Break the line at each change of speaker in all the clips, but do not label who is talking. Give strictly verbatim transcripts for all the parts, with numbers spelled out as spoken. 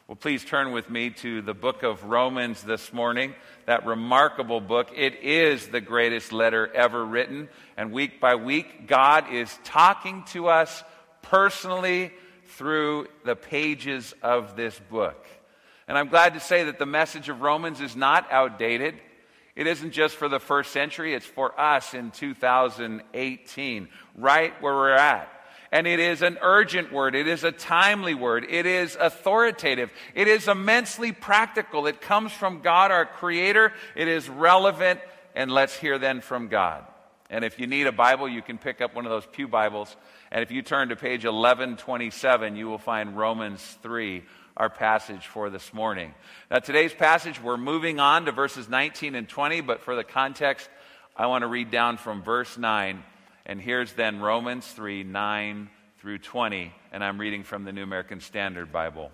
Well, please turn with me to the book of Romans this morning, that remarkable book. It is the greatest letter ever written, and week by week, God is talking to us personally through the pages of this book. And I'm glad to say that the message of Romans is not outdated. It isn't just for the first century, it's for us in two thousand eighteen, right where we're at. And it is an urgent word. It is a timely word. It is authoritative. It is immensely practical. It comes from God, our Creator. It is relevant. And let's hear then from God. And if you need a Bible, you can pick up one of those pew Bibles. And if you turn to page eleven twenty-seven, you will find Romans three, our passage for this morning. Now, today's passage, we're moving on to verses nineteen and twenty. But for the context, I want to read down from verse nine. And here's then Romans three, nine through twenty, and I'm reading from the New American Standard Bible.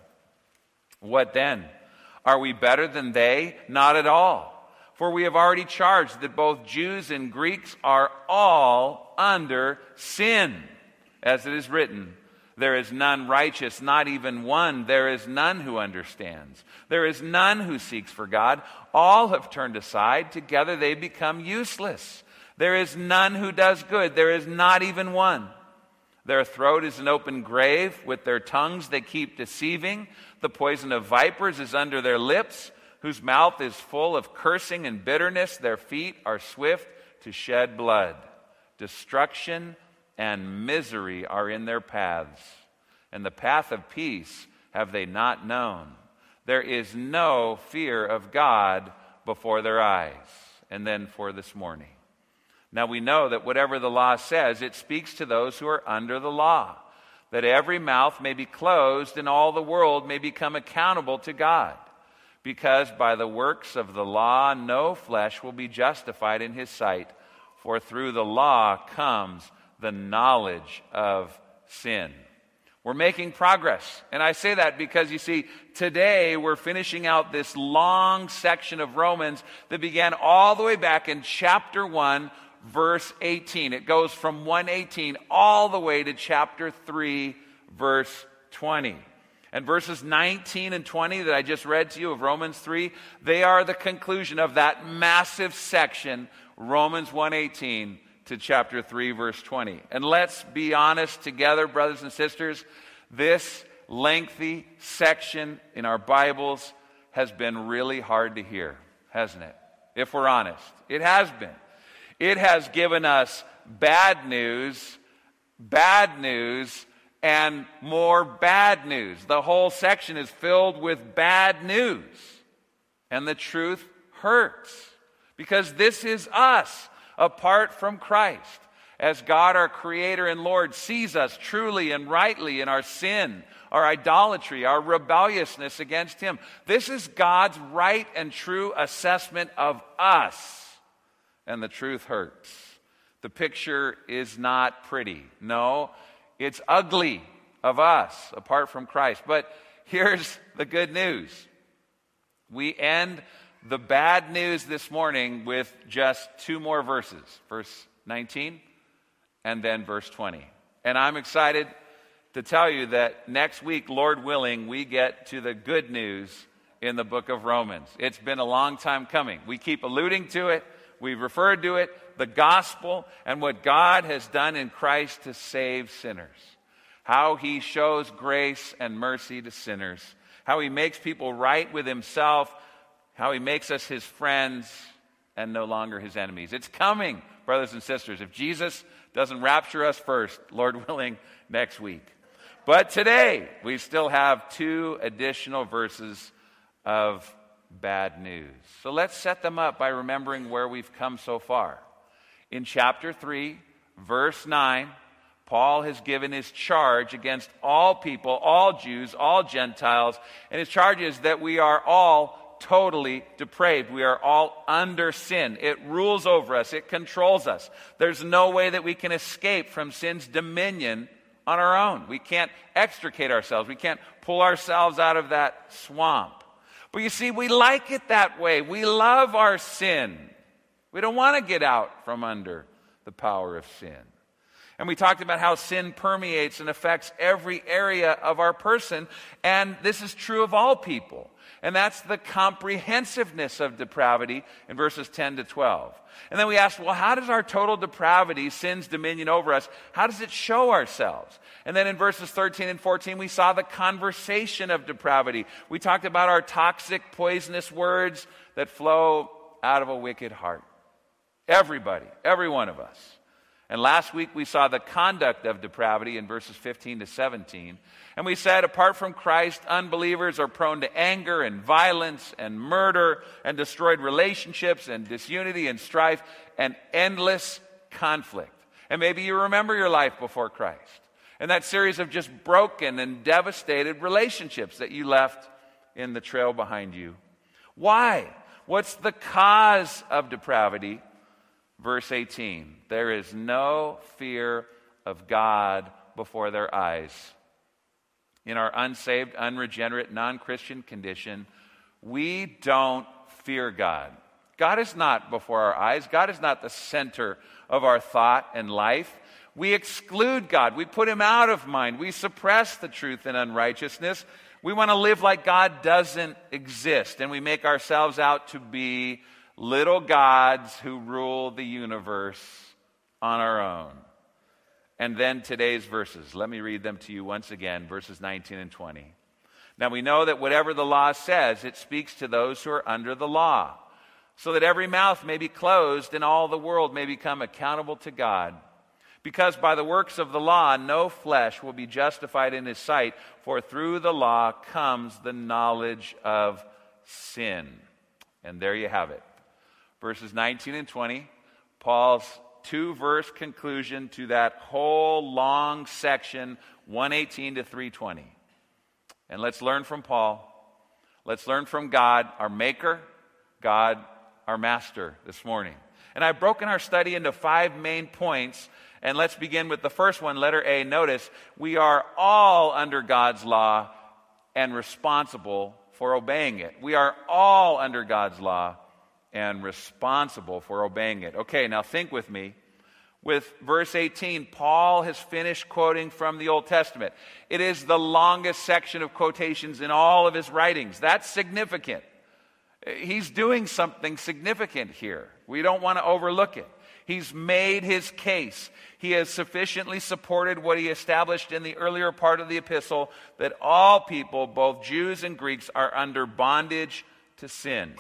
What then? Are we better than they? Not at all. For we have already charged that both Jews and Greeks are all under sin. As it is written, there is none righteous, not even one. There is none who understands. There is none who seeks for God. All have turned aside. Together they become useless. There is none who does good. There is not even one. Their throat is an open grave. With their tongues they keep deceiving. The poison of vipers is under their lips, whose mouth is full of cursing and bitterness. Their feet are swift to shed blood. Destruction and misery are in their paths, and the path of peace have they not known. There is no fear of God before their eyes. And then for this morning. Now we know that whatever the law says, it speaks to those who are under the law, that every mouth may be closed and all the world may become accountable to God. Because by the works of the law, no flesh will be justified in his sight, for through the law comes the knowledge of sin. We're making progress. And I say that because, you see, today we're finishing out this long section of Romans that began all the way back in chapter one, verse eighteen. It goes from one eighteen all the way to chapter three, verse twenty. And verses nineteen and twenty that I just read to you of Romans three, they are the conclusion of that massive section, Romans one eighteen to chapter three, verse twenty. And let's be honest together, brothers and sisters, this lengthy section in our Bibles has been really hard to hear, hasn't it? If we're honest, it has been. It has given us bad news, bad news, and more bad news. The whole section is filled with bad news. And the truth hurts. Because this is us, apart from Christ. As God, our Creator and Lord, sees us truly and rightly in our sin, our idolatry, our rebelliousness against Him. This is God's right and true assessment of us. And the truth hurts. The picture is not pretty. No, it's ugly of us apart from Christ. But here's the good news. We end the bad news this morning with just two more verses. Verse nineteen and then verse twenty. And I'm excited to tell you that next week, Lord willing, we get to the good news in the book of Romans. It's been a long time coming. We keep alluding to it. We've referred to it, the gospel, and what God has done in Christ to save sinners. How He shows grace and mercy to sinners. How He makes people right with Himself. How He makes us His friends and no longer His enemies. It's coming, brothers and sisters. If Jesus doesn't rapture us first, Lord willing, next week. But today, we still have two additional verses of bad news. So let's set them up by remembering where we've come so far. In chapter three, verse nine, Paul has given his charge against all people, all Jews, all Gentiles, and his charge is that we are all totally depraved. We are all under sin. It rules over us. It controls us. There's no way that we can escape from sin's dominion on our own. We can't extricate ourselves. We can't pull ourselves out of that swamp. But you see, we like it that way. We love our sin. We don't want to get out from under the power of sin. And we talked about how sin permeates and affects every area of our person. And this is true of all people. And that's the comprehensiveness of depravity in verses ten to twelve. And then we asked, well, how does our total depravity, sin's dominion over us, how does it show ourselves? And then in verses thirteen and fourteen, we saw the conversation of depravity. We talked about our toxic, poisonous words that flow out of a wicked heart. Everybody, every one of us. And last week we saw the conduct of depravity in verses fifteen to seventeen. And we said, apart from Christ, unbelievers are prone to anger and violence and murder and destroyed relationships and disunity and strife and endless conflict. And maybe you remember your life before Christ and that series of just broken and devastated relationships that you left in the trail behind you. Why? What's the cause of depravity? Verse eighteen, there is no fear of God before their eyes. In our unsaved, unregenerate, non-Christian condition, we don't fear God. God is not before our eyes. God is not the center of our thought and life. We exclude God. We put him out of mind. We suppress the truth in unrighteousness. We want to live like God doesn't exist, and we make ourselves out to be little gods who rule the universe on our own. And then today's verses. Let me read them to you once again, verses nineteen and twenty. Now we know that whatever the law says, it speaks to those who are under the law, so that every mouth may be closed and all the world may become accountable to God. Because by the works of the law, no flesh will be justified in his sight, for through the law comes the knowledge of sin. And there you have it. Verses nineteen and twenty, Paul's two-verse conclusion to that whole long section, one eighteen to three twenty. And let's learn from Paul. Let's learn from God, our maker, God, our master, this morning. And I've broken our study into five main points. And let's begin with the first one, letter A. Notice, we are all under God's law and responsible for obeying it. We are all under God's law and responsible for obeying it. Okay, now think with me. With verse eighteen, Paul has finished quoting from the Old Testament. It is the longest section of quotations in all of his writings. That's significant. He's doing something significant here. We don't want to overlook it. He's made his case. He has sufficiently supported what he established in the earlier part of the epistle, that all people, both Jews and Greeks, are under bondage to sin.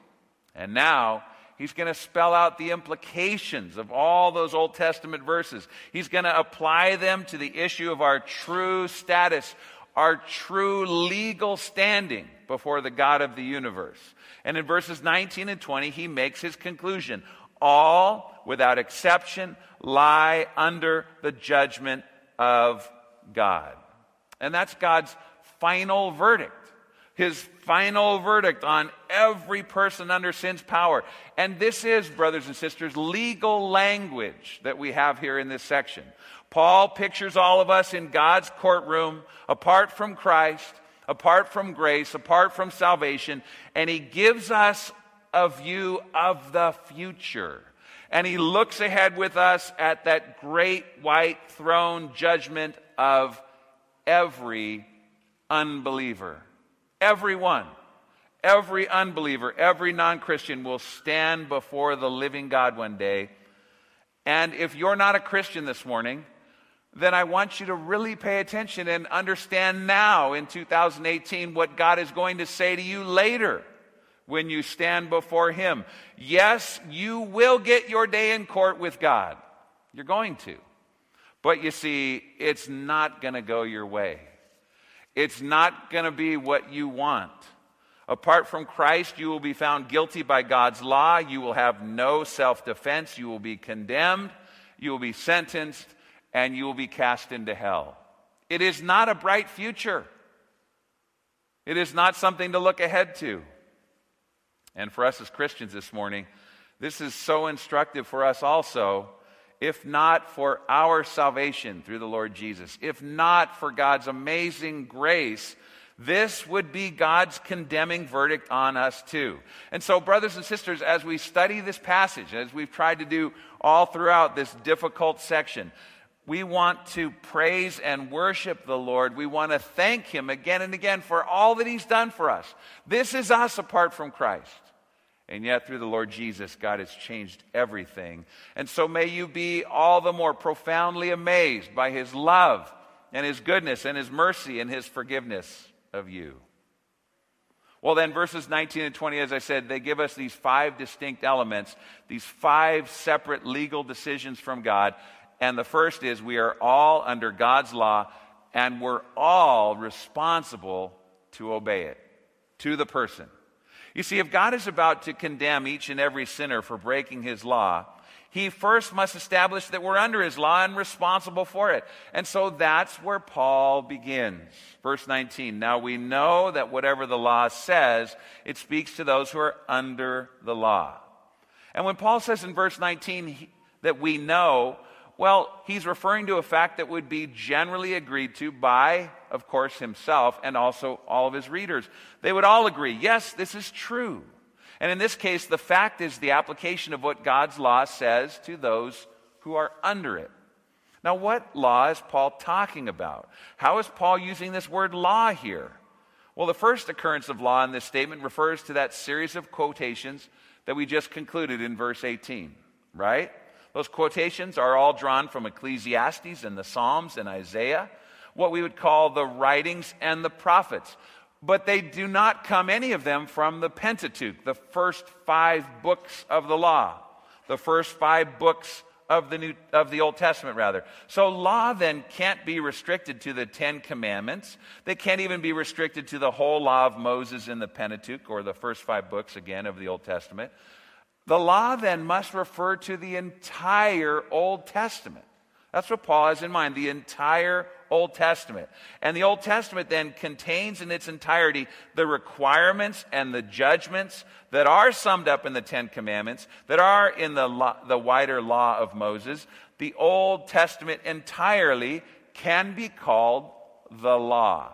And now he's going to spell out the implications of all those Old Testament verses. He's going to apply them to the issue of our true status, our true legal standing before the God of the universe. And in verses nineteen and twenty, he makes his conclusion. All, without exception, lie under the judgment of God. And that's God's final verdict. His final verdict on every person under sin's power. And this is, brothers and sisters, legal language that we have here in this section. Paul pictures all of us in God's courtroom, apart from Christ, apart from grace, apart from salvation, and he gives us a view of the future. And he looks ahead with us at that great white throne judgment of every unbeliever. Everyone, every unbeliever, every non-Christian will stand before the living God one day. And if you're not a Christian this morning, then I want you to really pay attention and understand now in two thousand eighteen what God is going to say to you later when you stand before him. Yes, you will get your day in court with God. You're going to. But you see, it's not going to go your way. It's not going to be what you want. Apart from Christ, you will be found guilty by God's law. You will have no self-defense. You will be condemned. You will be sentenced. And you will be cast into hell. It is not a bright future. It is not something to look ahead to. And for us as Christians this morning, this is so instructive for us also, if not for our salvation through the Lord Jesus, if not for God's amazing grace, this would be God's condemning verdict on us too. And so, brothers and sisters, as we study this passage, as we've tried to do all throughout this difficult section, We want to praise and worship the Lord. We want to thank him again and again for all that he's done for us. This is us apart from Christ. And yet through the Lord Jesus, God has changed everything. And so may you be all the more profoundly amazed by his love and his goodness and his mercy and his forgiveness of you. Well then, verses nineteen and twenty, as I said, they give us these five distinct elements, these five separate legal decisions from God. And the first is we are all under God's law, and we're all responsible to obey it, to the person. You see, if God is about to condemn each and every sinner for breaking his law, he first must establish that we're under his law and responsible for it. And so that's where Paul begins. Verse nineteen, now we know that whatever the law says, it speaks to those who are under the law. And when Paul says in verse nineteen he, that we know, well, he's referring to a fact that would be generally agreed to by, of course, himself and also all of his readers. They would all agree, yes, this is true. And in this case, the fact is the application of what God's law says to those who are under it. Now, what law is Paul talking about? How is Paul using this word law here? Well, the first occurrence of law in this statement refers to that series of quotations that we just concluded in verse eighteen, right? Those quotations are all drawn from Ecclesiastes and the Psalms and Isaiah, what we would call the writings and the prophets. But they do not come, any of them, from the Pentateuch, the first five books of the law, the first five books of the New, of the Old Testament, rather. So law then can't be restricted to the Ten Commandments. They can't even be restricted to the whole law of Moses in the Pentateuch, or the first five books, again, of the Old Testament. The law then must refer to the entire Old Testament. That's what Paul has in mind, the entire Old Testament. And the Old Testament then contains in its entirety the requirements and the judgments that are summed up in the Ten Commandments, that are in the, law, the wider law of Moses. The Old Testament entirely can be called the law.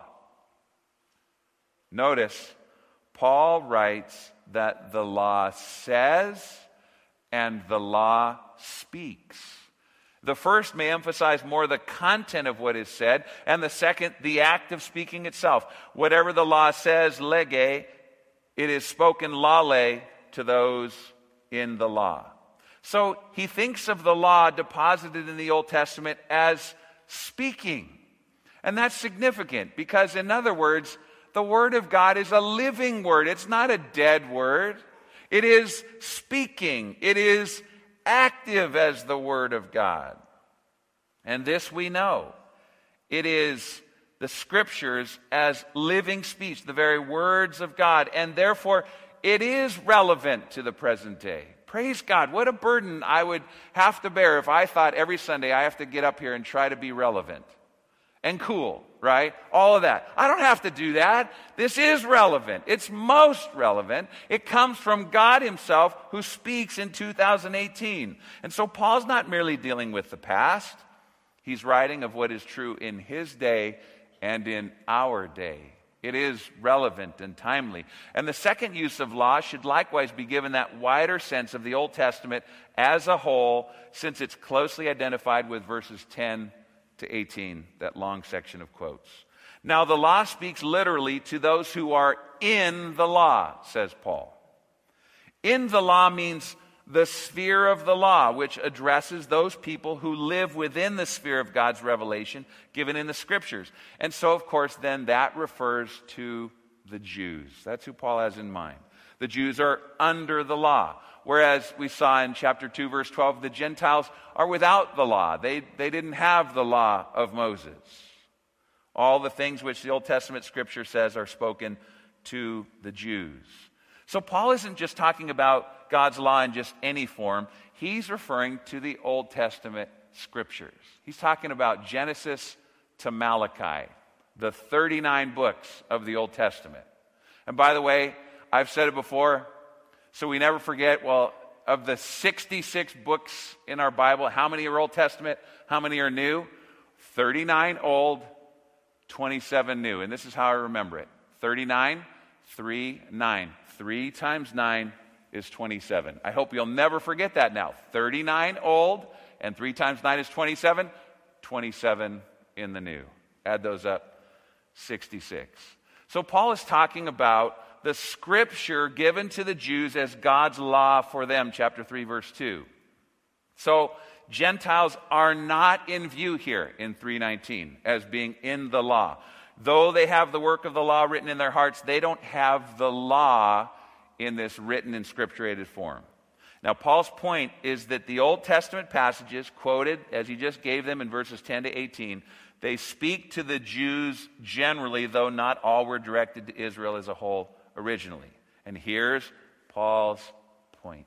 Notice, Paul writes that the law says and the law speaks. The first may emphasize more the content of what is said, and the second, the act of speaking itself. Whatever the law says, lege, it is spoken lale to those in the law. So he thinks of the law deposited in the Old Testament as speaking. And that's significant because, in other words, the Word of God is a living word. It's not a dead word. It is speaking. It is active as the Word of God. And this we know. It is the Scriptures as living speech, the very words of God. And therefore, it is relevant to the present day. Praise God. What a burden I would have to bear if I thought every Sunday I have to get up here and try to be relevant and cool, right? All of that. I don't have to do that. This is relevant. It's most relevant. It comes from God himself, who speaks in two thousand eighteen. And so Paul's not merely dealing with the past. He's writing of what is true in his day and in our day. It is relevant and timely. And the second use of law should likewise be given that wider sense of the Old Testament as a whole, since it's closely identified with verses ten to eighteen, that long section of quotes. Now, the law speaks literally to those who are in the law, says Paul. In the law means the sphere of the law, which addresses those people who live within the sphere of God's revelation given in the Scriptures. And so, of course, then that refers to the Jews. That's who Paul has in mind. The Jews are under the law. Whereas we saw in chapter two, verse twelve, the Gentiles are without the law. They, they didn't have the law of Moses. All the things which the Old Testament Scripture says are spoken to the Jews. So Paul isn't just talking about God's law in just any form. He's referring to the Old Testament Scriptures. He's talking about Genesis to Malachi, the thirty-nine books of the Old Testament. And by the way, I've said it before, so we never forget, well, of the sixty-six books in our Bible, how many are Old Testament? How many are new? thirty-nine old, twenty-seven new. And this is how I remember it. thirty-nine, three, nine. three times nine is twenty-seven. I hope you'll never forget that now. thirty-nine old, and three times nine is twenty-seven. twenty-seven in the New. Add those up, sixty-six. So Paul is talking about the scripture given to the Jews as God's law for them, chapter three, verse two. So Gentiles are not in view here in three nineteen as being in the law. Though they have the work of the law written in their hearts, they don't have the law in this written and scripturated form. Now, Paul's point is that the Old Testament passages quoted, as he just gave them in verses ten to eighteen, they speak to the Jews generally, though not all were directed to Israel as a whole originally. And here's Paul's point.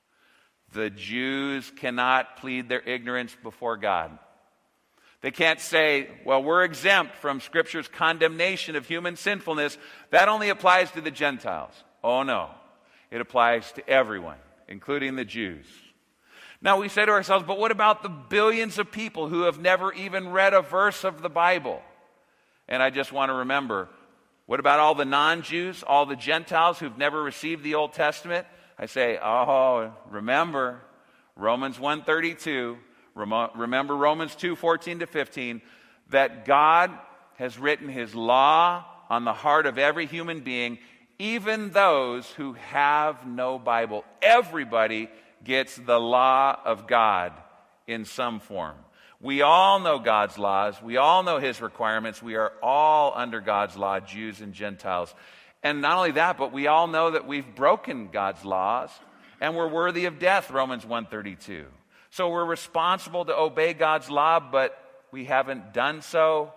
The Jews cannot plead their ignorance before God. They can't say, well, we're exempt from Scripture's condemnation of human sinfulness. That only applies to the Gentiles. Oh, no. It applies to everyone, including the Jews. Now, we say to ourselves, but what about the billions of people who have never even read a verse of the Bible? And I just want to remember, what about all the non-Jews, all the Gentiles who've never received the Old Testament? I say, oh, remember Romans one thirty-two. Remember Romans two fourteen to fifteen, that God has written his law on the heart of every human being, even those who have no Bible. Everybody gets the law of God in some form. We all know God's laws. We all know his requirements. We are all under God's law, Jews and Gentiles. And not only that, but we all know that we've broken God's laws and we're worthy of death, Romans one thirty-two. So we're responsible to obey God's law, but we haven't done so.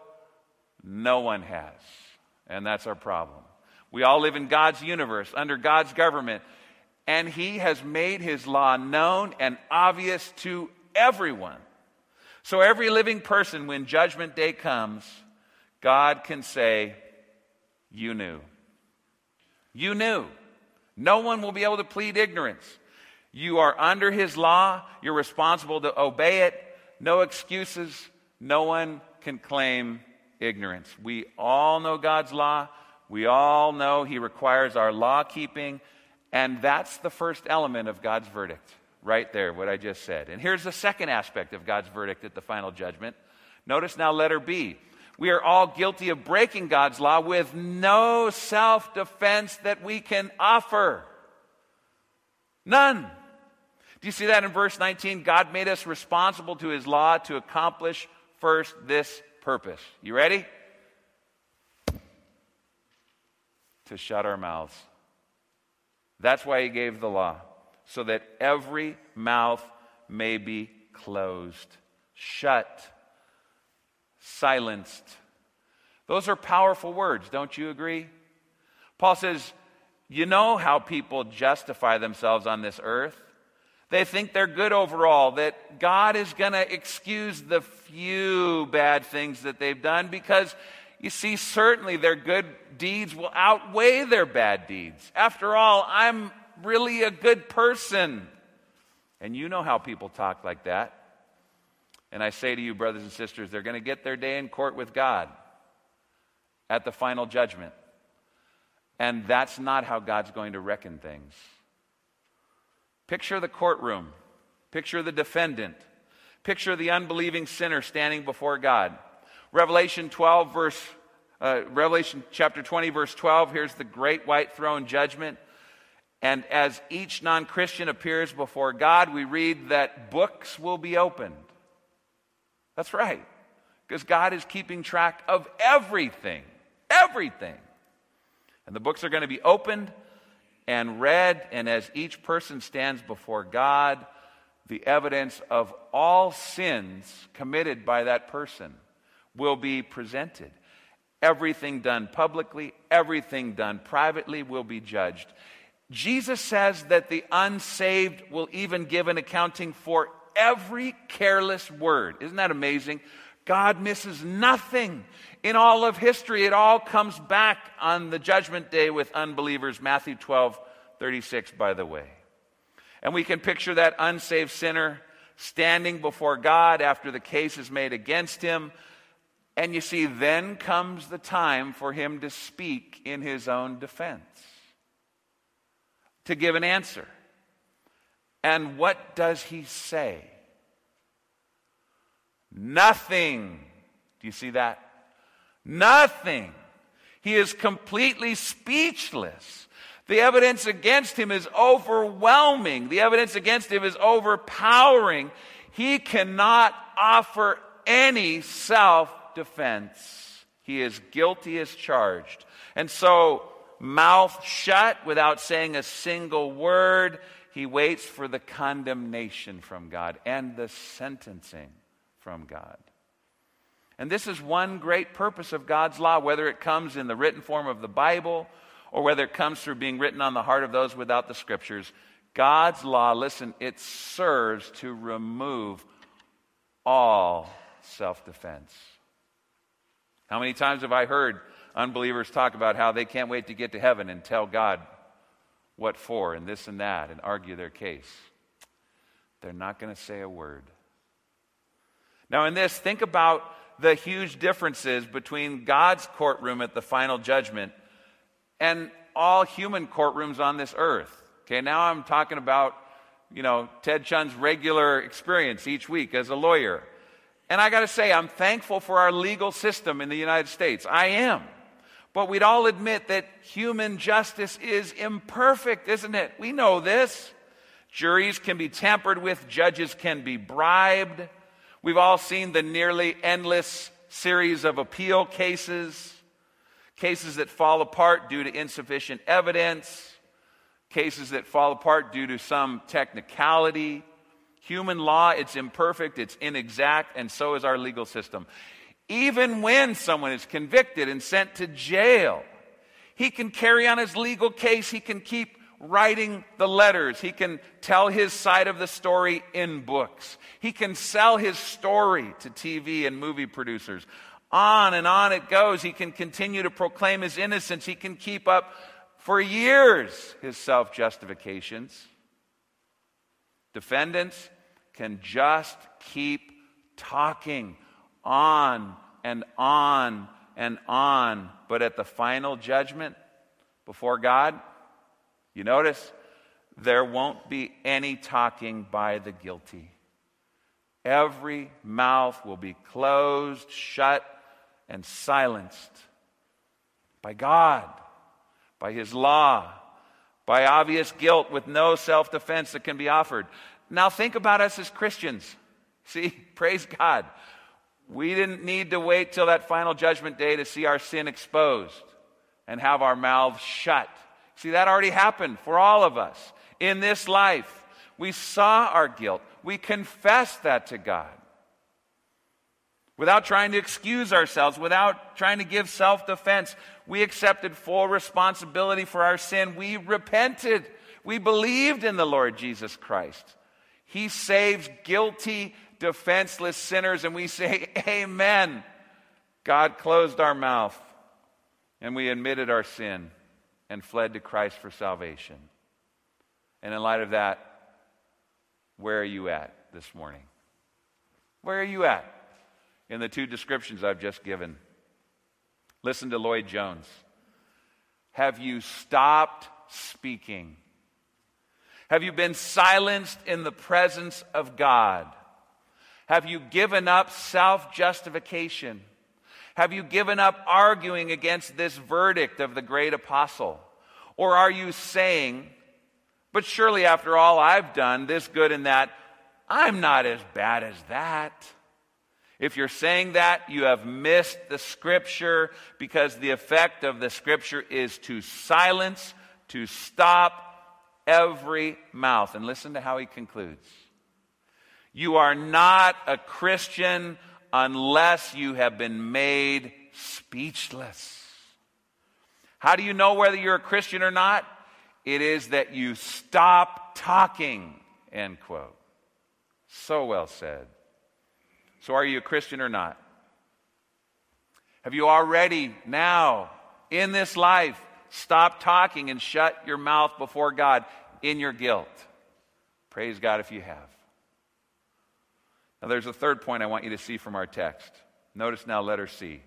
No one has. And that's our problem. We all live in God's universe, under God's government, and he has made his law known and obvious to everyone. So every living person, when judgment day comes, God can say, you knew. You knew. No one will be able to plead ignorance. You are under his law. You're responsible to obey it. No excuses. No one can claim ignorance. We all know God's law. We all know he requires our law keeping. And that's the first element of God's verdict. Right there, what I just said. And here's the second aspect of God's verdict at the final judgment. Notice now letter B. We are all guilty of breaking God's law with no self-defense that we can offer. None. Do you see that in verse nineteen? God made us responsible to his law to accomplish first this purpose. You ready? To shut our mouths. That's why he gave the law, so that every mouth may be closed, shut, silenced. Those are powerful words, don't you agree? Paul says, you know how people justify themselves on this earth. They think they're good overall, that God is going to excuse the few bad things that they've done because, you see, certainly their good deeds will outweigh their bad deeds. After all, I'm really a good person. And you know how people talk like that. And I say to you, brothers and sisters, they're going to get their day in court with God at the final judgment. And that's not how God's going to reckon things. Picture the courtroom. Picture the defendant. Picture the unbelieving sinner standing before God. Revelation twelve, verse, uh, Revelation chapter twenty, verse twelve. Here's the great white throne judgment. And as each non-Christian appears before God, we read that books will be opened. That's right, because God is keeping track of everything, everything. And the books are going to be opened and read, and as each person stands before God, the evidence of all sins committed by that person will be presented. Everything done publicly, everything done privately will be judged. Jesus says that the unsaved will even give an accounting for every careless word. Isn't that amazing? God misses nothing in all of history. It all comes back on the judgment day with unbelievers. Matthew twelve thirty-six, by the way. And we can picture that unsaved sinner standing before God after the case is made against him. And you see, then comes the time for him to speak in his own defense, to give an answer. And what does he say? nothing. Do you see that? Nothing. He is completely speechless. The evidence against him is overwhelming. The evidence against him is overpowering. He cannot offer any self-defense. He is guilty as charged. And so, mouth shut without saying a single word, he waits for the condemnation from God and the sentencing from God. And this is one great purpose of God's law, whether it comes in the written form of the Bible or whether it comes through being written on the heart of those without the Scriptures. God's law, listen, it serves to remove all self-defense. How many times have I heard unbelievers talk about how they can't wait to get to heaven and tell God what for and this and that and argue their case? They're not going to say a word. Now in this, think about the huge differences between God's courtroom at the final judgment and all human courtrooms on this earth. Okay, now I'm talking about, you know, Ted Chun's regular experience each week as a lawyer. And I got to say, I'm thankful for our legal system in the United States. I am. But we'd all admit that human justice is imperfect, isn't it? We know this. Juries can be tampered with. Judges can be bribed. We've all seen the nearly endless series of appeal cases. Cases that fall apart due to insufficient evidence. Cases that fall apart due to some technicality. Human law, it's imperfect, it's inexact, and so is our legal system. Even when someone is convicted and sent to jail, he can carry on his legal case, he can keep writing the letters, he can tell his side of the story in books, he can sell his story to T V and movie producers. On and on it goes. He can continue to proclaim his innocence. He can keep up for years his self-justifications. Defendants can just keep talking on and on and on. But at the final judgment before God, you notice, there won't be any talking by the guilty. Every mouth will be closed, shut, and silenced by God, by His law, by obvious guilt with no self-defense that can be offered. Now think about us as Christians. See, praise God. We didn't need to wait till that final judgment day to see our sin exposed and have our mouths shut. See, that already happened for all of us in this life. We saw our guilt. We confessed that to God. Without trying to excuse ourselves, without trying to give self-defense, we accepted full responsibility for our sin. We repented. We believed in the Lord Jesus Christ. He saves guilty, defenseless sinners, and we say, amen. God closed our mouth, and we admitted our sin and fled to Christ for salvation. And in light of that, where are you at this morning? Where are you at in the two descriptions I've just given? Listen to Lloyd Jones. Have you stopped speaking? Have you been silenced in the presence of God? Have you given up self-justification? Have you given up arguing against this verdict of the great apostle? Or are you saying, but surely after all I've done, this good and that, I'm not as bad as that? If you're saying that, you have missed the Scripture, because the effect of the Scripture is to silence, to stop every mouth. And listen to how he concludes. You are not a Christian unless you have been made speechless. How do you know whether you're a Christian or not? It is that you stop talking, end quote. So well said. So are you a Christian or not? Have you already now, in this life, stopped talking and shut your mouth before God in your guilt? Praise God if you have. Now there's a third point I want you to see from our text. Notice now letter C.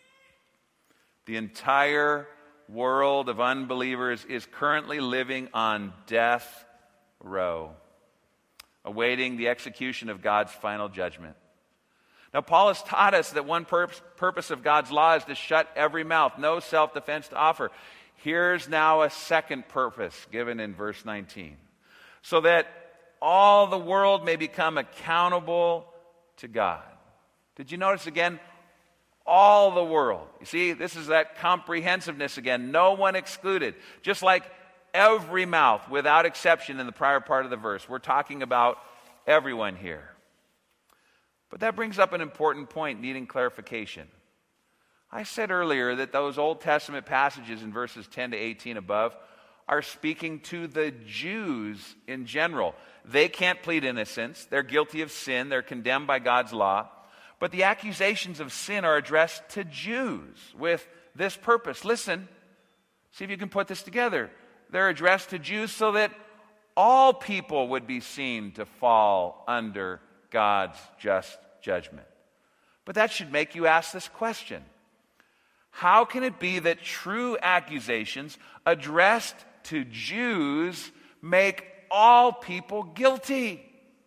The entire world of unbelievers is currently living on death row, awaiting the execution of God's final judgment. Now, Paul has taught us that one pur- purpose of God's law is to shut every mouth, no self-defense to offer. Here's now a second purpose given in verse nineteen. So that all the world may become accountable to God. Did you notice again? All the world. You see, this is that comprehensiveness again. No one excluded. Just like every mouth, without exception in the prior part of the verse. We're talking about everyone here. But that brings up an important point needing clarification. I said earlier that those Old Testament passages in verses ten to eighteen above are speaking to the Jews in general. They can't plead innocence. They're guilty of sin. They're condemned by God's law. But the accusations of sin are addressed to Jews with this purpose. Listen, see if you can put this together. They're addressed to Jews so that all people would be seen to fall under God's just judgment. But that should make you ask this question. How can it be that true accusations addressed to Jews make all people guilty?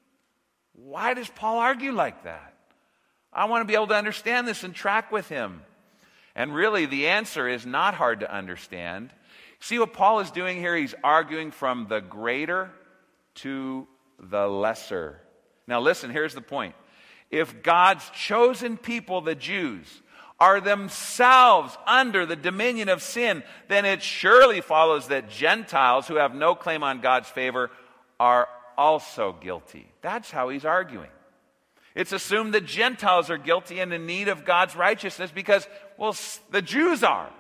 Why does Paul argue like that? I want to be able to understand this and track with him. And really, the answer is not hard to understand. See what Paul is doing here? He's arguing from the greater to the lesser. Now listen, here's the point. If God's chosen people, the Jews, are themselves under the dominion of sin, then it surely follows that Gentiles who have no claim on God's favor are also guilty. That's how he's arguing. It's assumed that Gentiles are guilty and in need of God's righteousness because, well, the Jews are.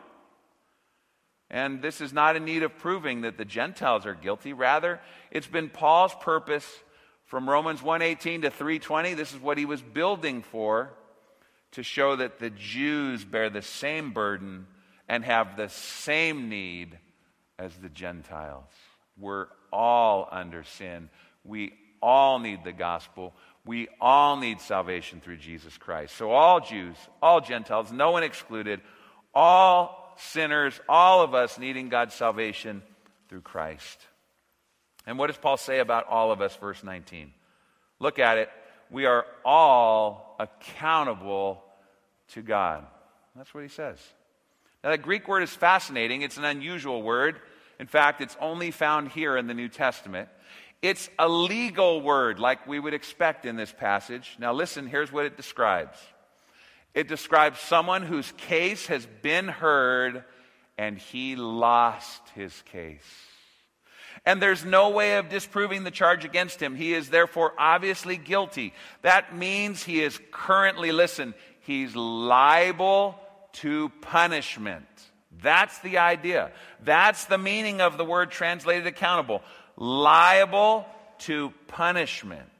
And this is not in need of proving that the Gentiles are guilty. Rather, it's been Paul's purpose from Romans one eighteen to three twenty. This is what he was building for, to show that the Jews bear the same burden and have the same need as the Gentiles. We're all under sin. We all need the gospel. We all need salvation through Jesus Christ. So all Jews, all Gentiles, no one excluded, all sinners, all of us needing God's salvation through Christ. And what does Paul say about all of us, verse nineteen? Look at it. We are all accountable to God. That's what he says. Now, that Greek word is fascinating. It's an unusual word. In fact, it's only found here in the New Testament. It's a legal word like we would expect in this passage. Now listen, here's what it describes. It describes someone whose case has been heard and he lost his case. And there's no way of disproving the charge against him. He is therefore obviously guilty. That means he is currently, listen, he's liable to punishment. That's the idea. That's the meaning of the word translated accountable. Liable to punishment.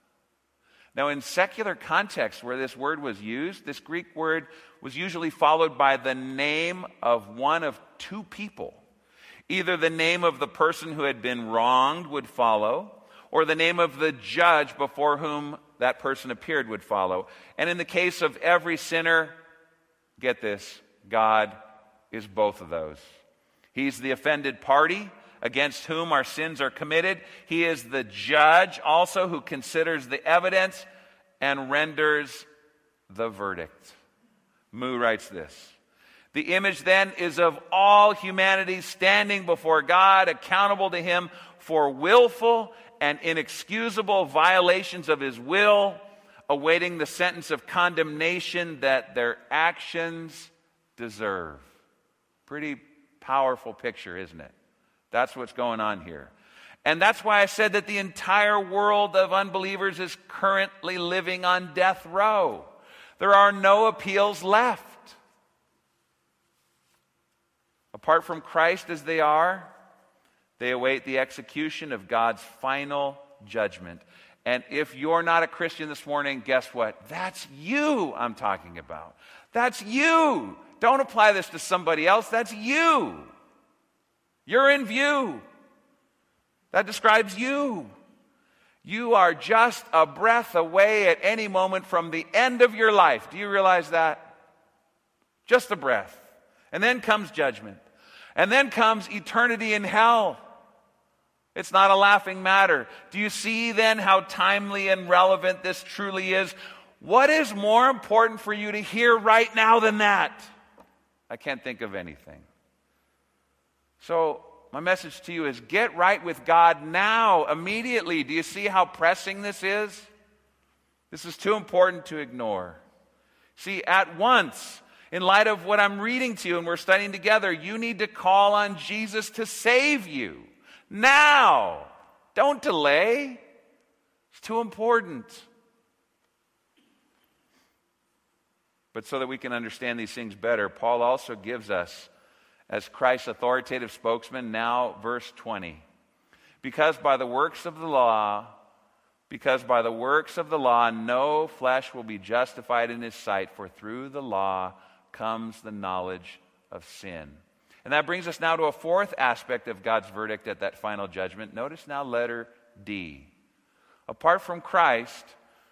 Now, in secular context where this word was used, this Greek word was usually followed by the name of one of two people. Either the name of the person who had been wronged would follow, or the name of the judge before whom that person appeared would follow. And in the case of every sinner, get this, God is both of those. He's the offended party against whom our sins are committed. He is the judge also who considers the evidence and renders the verdict. Moo writes this. The image then is of all humanity standing before God, accountable to him for willful and inexcusable violations of his will, awaiting the sentence of condemnation that their actions deserve. Pretty powerful picture, isn't it? That's what's going on here. And that's why I said that the entire world of unbelievers is currently living on death row. There are no appeals left. Apart from Christ as they are, they await the execution of God's final judgment. And if you're not a Christian this morning, guess what? That's you I'm talking about. That's you. Don't apply this to somebody else. That's you. You're in view. That describes you. You are just a breath away at any moment from the end of your life. Do you realize that? Just a breath. And then comes judgment. And then comes eternity in hell. It's not a laughing matter. Do you see then how timely and relevant this truly is? What is more important for you to hear right now than that? I can't think of anything. So my message to you is get right with God now, immediately. Do you see how pressing this is? This is too important to ignore. See, at once, in light of what I'm reading to you and we're studying together, you need to call on Jesus to save you. Now! Don't delay. It's too important. But so that we can understand these things better, Paul also gives us, as Christ's authoritative spokesman, now verse twenty. Because by the works of the law, because by the works of the law, no flesh will be justified in his sight, for through the law comes the knowledge of sin. And that brings us now to a fourth aspect of God's verdict at that final judgment. Notice now letter D. Apart from Christ,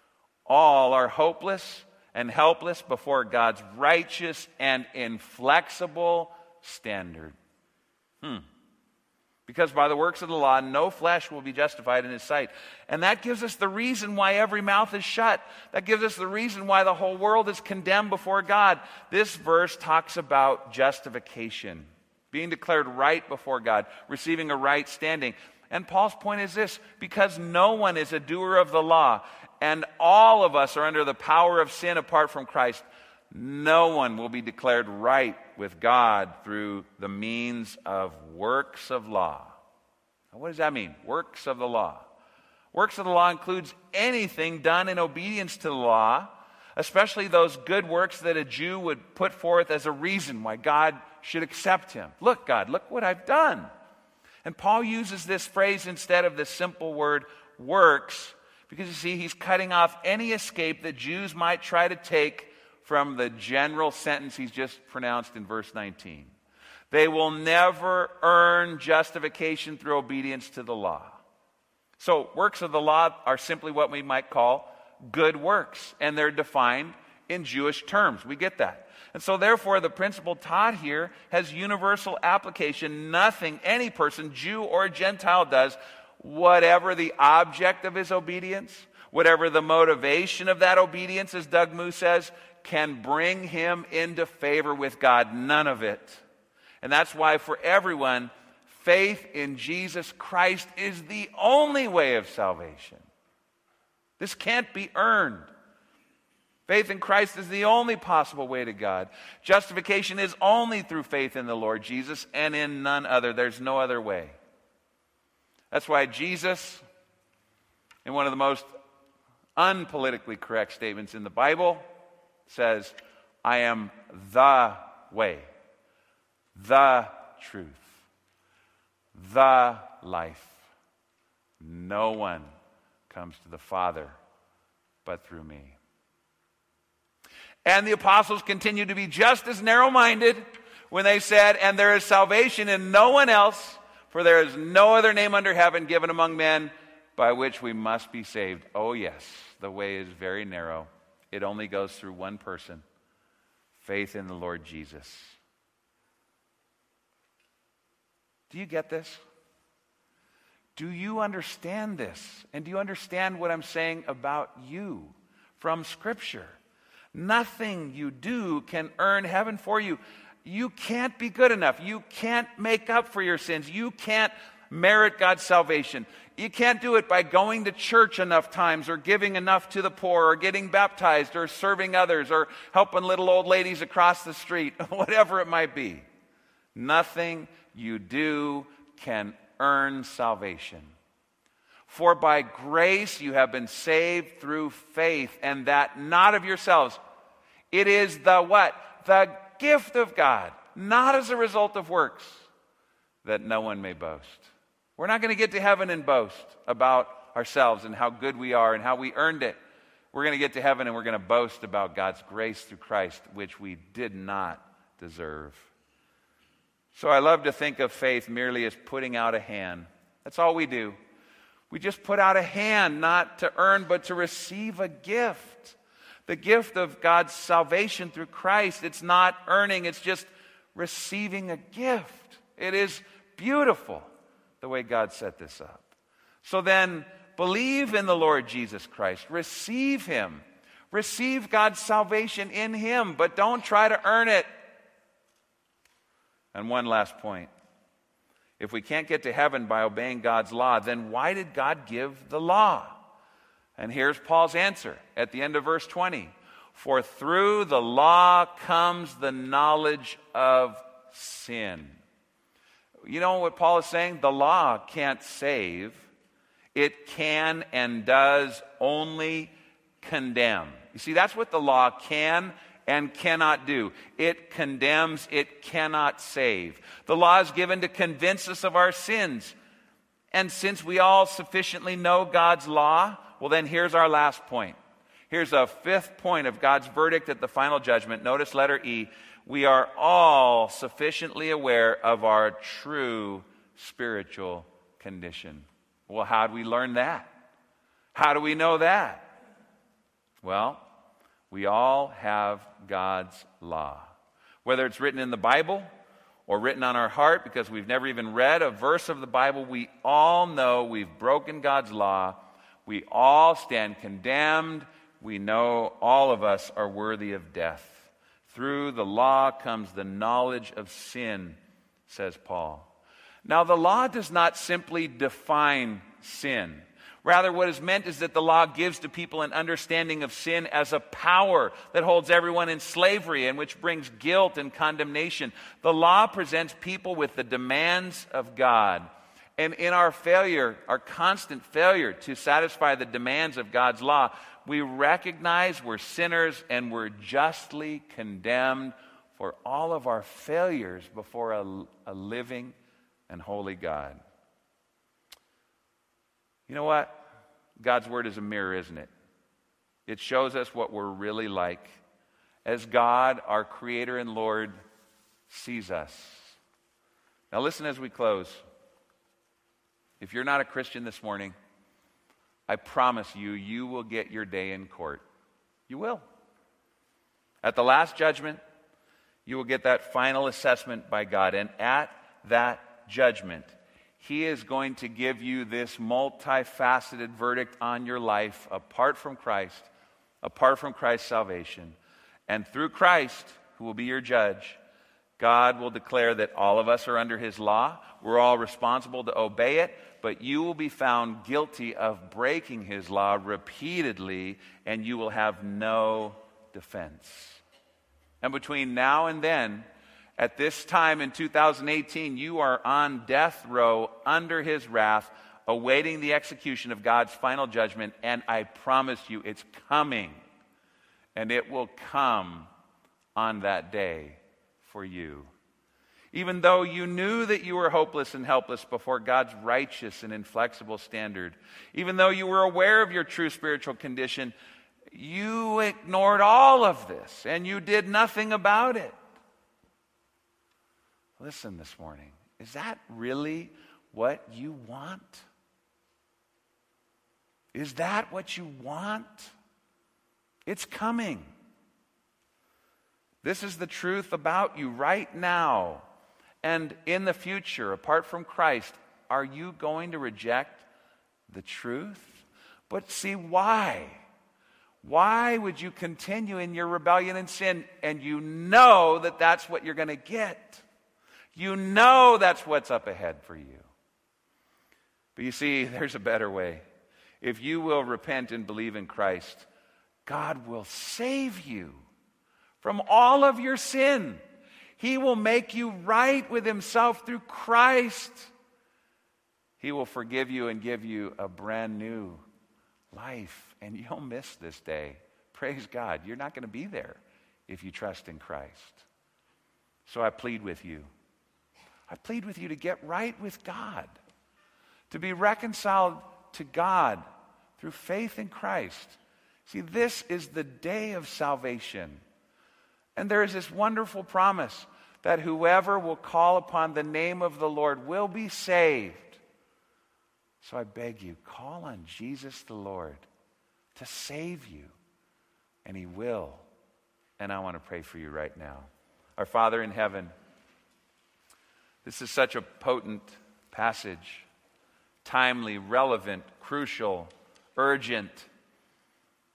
all are hopeless and helpless before God's righteous and inflexible standard. Hmm. Because by the works of the law, no flesh will be justified in his sight. And that gives us the reason why every mouth is shut. That gives us the reason why the whole world is condemned before God. This verse talks about justification, being declared right before God, receiving a right standing. And Paul's point is this: because no one is a doer of the law, and all of us are under the power of sin apart from Christ, no one will be declared right with God through the means of works of law. Now, what does that mean? Works of the law. Works of the law includes anything done in obedience to the law, especially those good works that a Jew would put forth as a reason why God should accept him. Look, God, look what I've done. And Paul uses this phrase instead of the simple word works, because you see, he's cutting off any escape that Jews might try to take from the general sentence he's just pronounced in verse nineteen. They will never earn justification through obedience to the law. So works of the law are simply what we might call good works, and they're defined in Jewish terms. We get that. And so therefore, the principle taught here has universal application. Nothing any person, Jew or Gentile, does, whatever the object of his obedience, whatever the motivation of that obedience, as Doug Moo says, can bring him into favor with God. None of it. And that's why for everyone, faith in Jesus Christ is the only way of salvation. This can't be earned. Faith in Christ is the only possible way to God. Justification is only through faith in the Lord Jesus and in none other. There's no other way. That's why Jesus, in one of the most unpolitically correct statements in the Bible, says, I am the way, the truth, the life. No one comes to the Father but through me. And the apostles continue to be just as narrow-minded when they said, and there is salvation in no one else, for there is no other name under heaven given among men by which we must be saved. Oh yes, the way is very narrow. It only goes through one person, faith in the Lord Jesus. Do you get this? Do you understand this? And do you understand what I'm saying about you from Scripture? Nothing you do can earn heaven for you. You can't be good enough. You can't make up for your sins. You can't merit God's salvation. You can't do it by going to church enough times or giving enough to the poor or getting baptized or serving others or helping little old ladies across the street, whatever it might be. Nothing you do can earn salvation. For by grace you have been saved through faith, and that not of yourselves. It is the what? The gift of God, not as a result of works, that no one may boast. We're not going to get to heaven and boast about ourselves and how good we are and how we earned it. We're going to get to heaven and we're going to boast about God's grace through Christ, which we did not deserve. So I love to think of faith merely as putting out a hand. That's all we do. We just put out a hand, not to earn, but to receive a gift. The gift of God's salvation through Christ. It's not earning, it's just receiving a gift. It is beautiful the way God set this up. So then, believe in the Lord Jesus Christ. Receive Him. Receive God's salvation in Him, but don't try to earn it. And one last point. If we can't get to heaven by obeying God's law, then why did God give the law? And here's Paul's answer at the end of verse twenty. For through the law comes the knowledge of sin. You know what Paul is saying? The law can't save. It can and does only condemn. You see, that's what the law can and cannot do. It condemns, it cannot save. The law is given to convince us of our sins. And since we all sufficiently know God's law, well then here's our last point. Here's a fifth point of God's verdict at the final judgment. Notice letter E. We are all sufficiently aware of our true spiritual condition. Well, how do we learn that? How do we know that? Well, we all have God's law. Whether it's written in the Bible or written on our heart because we've never even read a verse of the Bible, we all know we've broken God's law. We all stand condemned. We know all of us are worthy of death. Through the law comes the knowledge of sin, says Paul. Now, the law does not simply define sin. Rather, what is meant is that the law gives to people an understanding of sin as a power that holds everyone in slavery and which brings guilt and condemnation. The law presents people with the demands of God. And in our failure, our constant failure to satisfy the demands of God's law, we recognize we're sinners and we're justly condemned for all of our failures before a, a living and holy God. You know what? God's word is a mirror, isn't it? It shows us what we're really like as God, our Creator and Lord, sees us. Now listen as we close. If you're not a Christian this morning, I promise you, you will get your day in court. You will. At the last judgment, you will get that final assessment by God. And at that judgment, He is going to give you this multifaceted verdict on your life apart from Christ, apart from Christ's salvation. And through Christ, who will be your judge, God will declare that all of us are under His law. We're all responsible to obey it, but you will be found guilty of breaking His law repeatedly, and you will have no defense. And between now and then, at this time in two thousand eighteen, you are on death row under His wrath, awaiting the execution of God's final judgment, and I promise you it's coming, and it will come on that day for you. Even though you knew that you were hopeless and helpless before God's righteous and inflexible standard, even though you were aware of your true spiritual condition, you ignored all of this and you did nothing about it. Listen this morning, is that really what you want? Is that what you want? It's coming. This is the truth about you right now. And in the future, apart from Christ, are you going to reject the truth? But see, why? Why would you continue in your rebellion and sin? And you know that that's what you're going to get. You know that's what's up ahead for you. But you see, there's a better way. If you will repent and believe in Christ, God will save you from all of your sin. He will make you right with Himself through Christ. He will forgive you and give you a brand new life. And you'll miss this day. Praise God. You're not going to be there if you trust in Christ. So I plead with you. I plead with you to get right with God. To be reconciled to God through faith in Christ. See, this is the day of salvation. And there is this wonderful promise that whoever will call upon the name of the Lord will be saved. So I beg you, call on Jesus the Lord to save you. And He will. And I want to pray for you right now. Our Father in heaven, this is such a potent passage. Timely, relevant, crucial, urgent.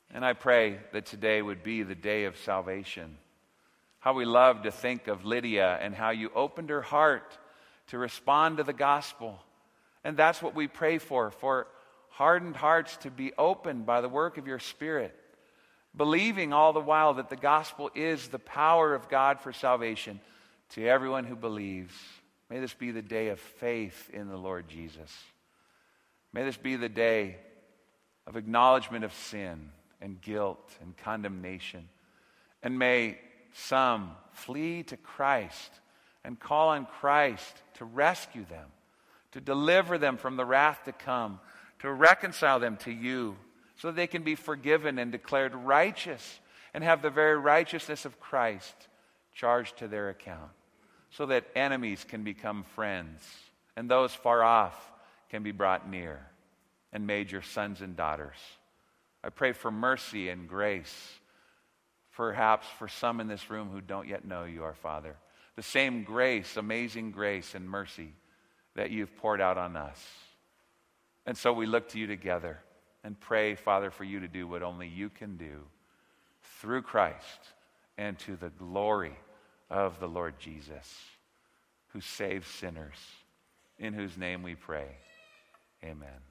And I pray that today would be the day of salvation. How we love to think of Lydia and how you opened her heart to respond to the gospel. And that's what we pray for, for hardened hearts to be opened by the work of your Spirit, believing all the while that the gospel is the power of God for salvation to everyone who believes. May this be the day of faith in the Lord Jesus. May this be the day of acknowledgement of sin and guilt and condemnation. And may some flee to Christ and call on Christ to rescue them, to deliver them from the wrath to come, to reconcile them to you, so that they can be forgiven and declared righteous and have the very righteousness of Christ charged to their account, so that enemies can become friends and those far off can be brought near and made your sons and daughters. I pray for mercy and grace, perhaps for some in this room who don't yet know you, our Father. The same grace, amazing grace and mercy that you've poured out on us. And so we look to you together and pray, Father, for you to do what only you can do through Christ and to the glory of the Lord Jesus, who saves sinners, in whose name we pray. Amen.